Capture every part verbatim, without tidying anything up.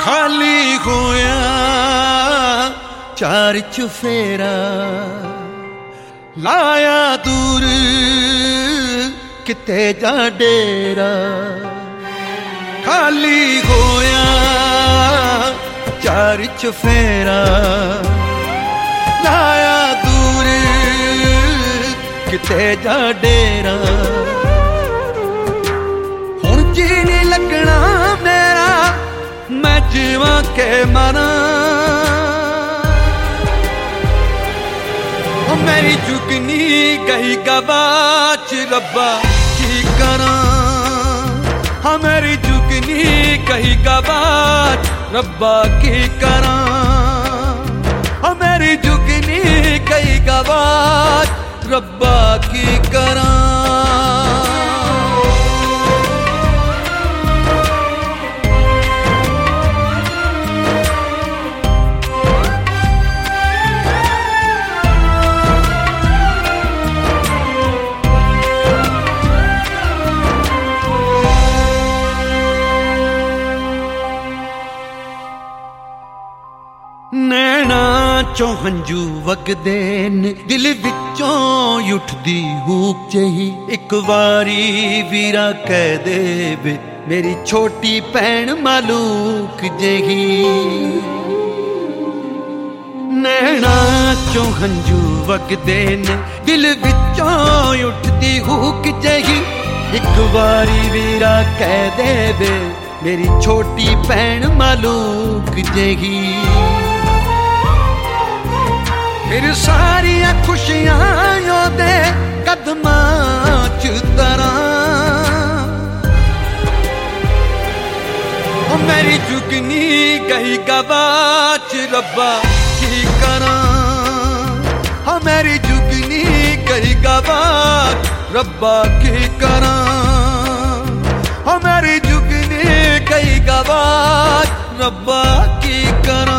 खाली होया चार चुफेरा लाया दूर किते जा डेरा। खाली होया चार चुफेरा लाया दूर किते जा डेरा। हुण जी नहीं लगना मेरा मैं जीवा के मरा। मेरी जुगनी गई गवाच रब्बा की करा। हाँ मेरी जुगनी गई गवाच रब्बा की करा। हाँ मेरी जुगनी गई गवाच रब्बा की करा। नैना चो हंजू वगदे ने दिल विचों उठदी हूक जही। एक वारी वीरा कह दे वे मेरी छोटी भैन मालूक जही। नैना चो हंजू वगदे ने दिल विचों उठदी हूक जही। एक वारी वीरा कह दे वे मेरी छोटी भैन मालूक जही। फिर सारिया खुशियां ओदे कदमां च तरा। ओ मेरी जुगनी गई गवाच रब्बा की करा। हाँ मेरी जुगनी गई गवाच रब्बा की करा। हाँ मेरी जुगनी गई गवाच रब्बा की करा।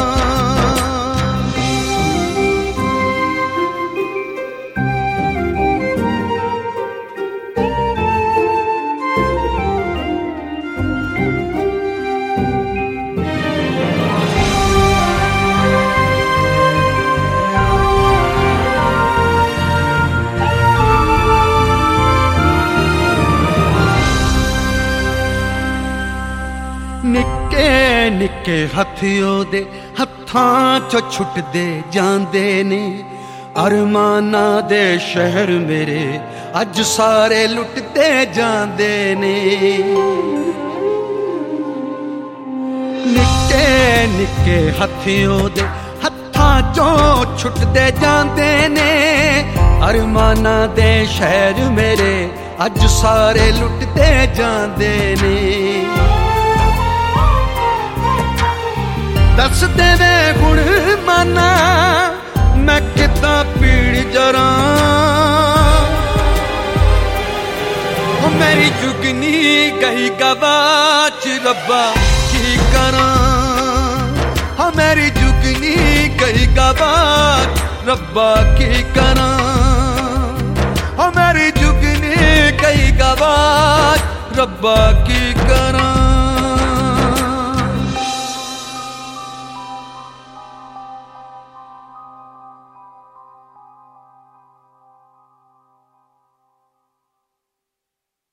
निक्के निक्के हथियों दे हत्थां चो छुटदे जांदे ने। अरमाना दे शहर मेरे अज सारे लुटते जांदे ने। निक्के निक्के हथियों दे हत्थां चो छुटदे जांदे ने। अरमाना दे शहर मेरे अज सारे लुटते जांदे ने। दस दे वे गुण माना मैं कितना पीड़ जरा। मेरी जुगनी गई गवाच रब्बा की करा। हाँ मेरी जुगनी गई गवाच रब्बा की करा। हाँ मेरी जुगनी गई गवाच रब्बा की करा।